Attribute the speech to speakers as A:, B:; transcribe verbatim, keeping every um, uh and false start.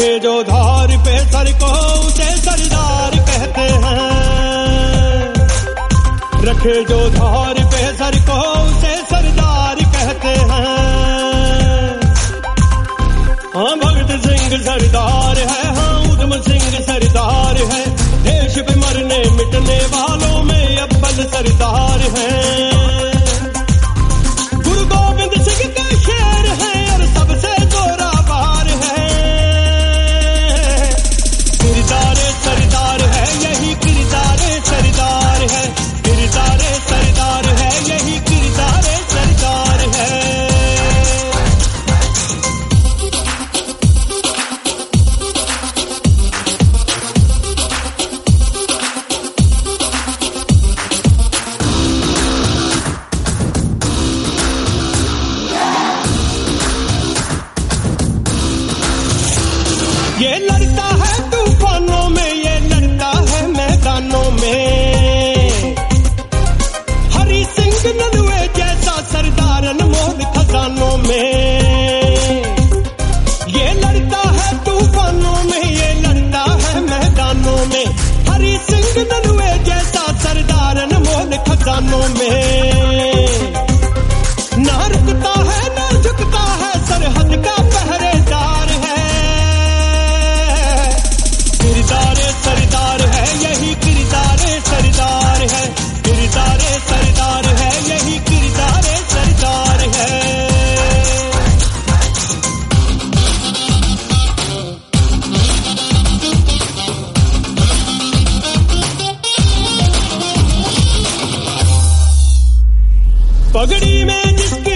A: रखे जो धार पे सर को उसे सरदार कहते हैं। रखे जो धार पे सर को उसे सरदार कहते हैं। हाँ भगत सिंह सरदार है, हाँ उधम सिंह सरदार है। देश पे मरने मिटने वालों में अव्वल सरदार है। गुरु गोविंद सिंह का शेर है और सबसे जोरावर है। किरदार सरदार है, यही किरदार सरदार है। किरदार सरदार है, यही किरदार सरदार है। ये लड़ता है तूफानों में, ये लड़ता है मैदानों में। हरि सिंह नलवे जैसा सरदार अनमोल खजानों में। ये लड़ता है तूफानों में, ये लड़ता है मैदानों में। हरि सिंह नलवे जैसा सरदार अनमोल खजानों में। ना रुकता है ना झुकता है, सरहद का पहरेदार है। किरदार सरदार है, यही किरदार सरदार है। किरदार सरदार है, यही किरदार सरदार है। पगड़ी में जिसकी